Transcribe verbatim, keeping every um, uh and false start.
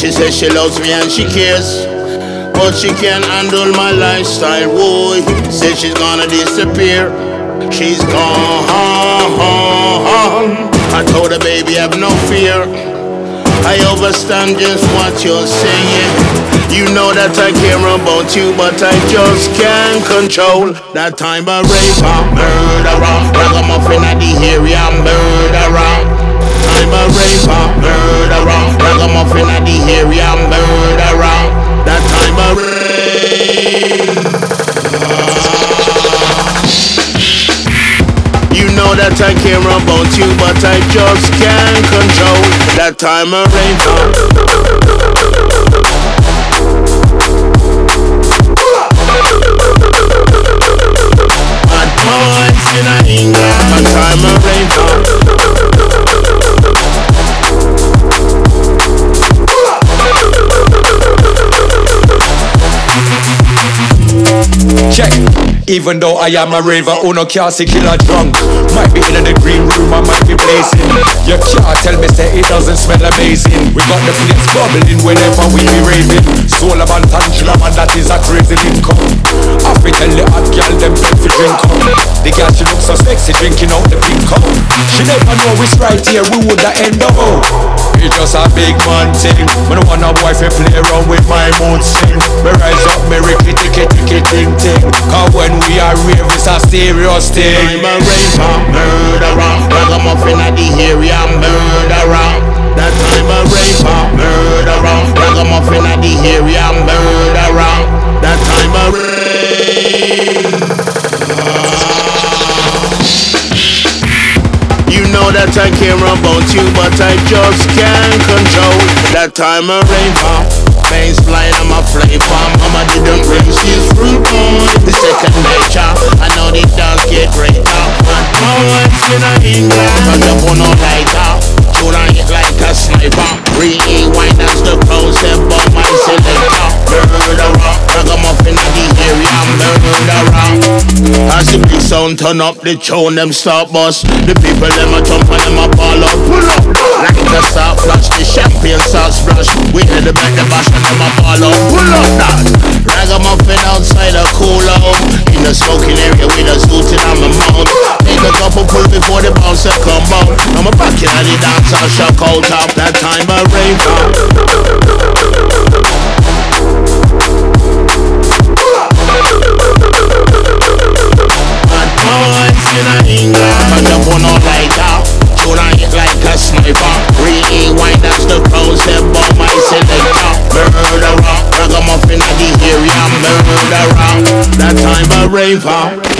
She says she loves me and she cares, but she can't handle my lifestyle. Whoa, says she's gonna disappear. She's gone. I told her, baby, have no fear. I understand just what you're saying. You know that I care about you, but I just can't control that time of raper, murderer, ragamuffin at the area, murderer. Time of raper, murderer, ragamuffin at the area, murderer. That time of rape. You know that I care about you, but I just can't control that time of rape. In a England, a time of rainfall. Check. Even though I am a raver, who no can't see killer drunk. Might be in the green room, I might be blazing. You can't tell me say it doesn't smell amazing. We got the flames bubbling whenever we be raving. Soul of Antangela, man, that is a crazy income. I fi tell the hot girl them beg fi drink up. The girl she looks so sexy drinking out the pink cup. She never know it's right here, we woulda end up. It's just a big man thing. Me no want a boy fi play around with my mood swing. Me rise up, me ricky ticky ticky ting ting. Cause when we are rave, it's a serious thing. I'm a raver, murderer, ragamuffin at the area, murderer. That time a raver, murderer, ragamuffin at the area, murderer. That time a raver. You know that I care about you, but I just can't control that time of raver. Veins flying on my flavor. Mama didn't raise this fruit on the second nature. I know the dance get greater. And always in a England, but the one no lighter. Shoot on it like a sniper. Rewind as the crowd step on my selector. Murderer, ragamuffin at the area, murderer. As the big sound turn up, the tune them start bust. The people them a jump and them a ball up. Pull up, like the start flash, the champagne start splash. We head the back the bash and them a ball up. Pull up that, ragamuffin outside a cool out. In the smoking area with a suited on my mouth. Take a couple pull before the bouncer come out. I'm a back in the dance, I'll shock out up. That time of rain. In a England, but the one no lighter. Shoot on it like a sniper. Rewind as the crowd step on my selector. Murderer, ragamuffin at the area, murderer. That time of raver.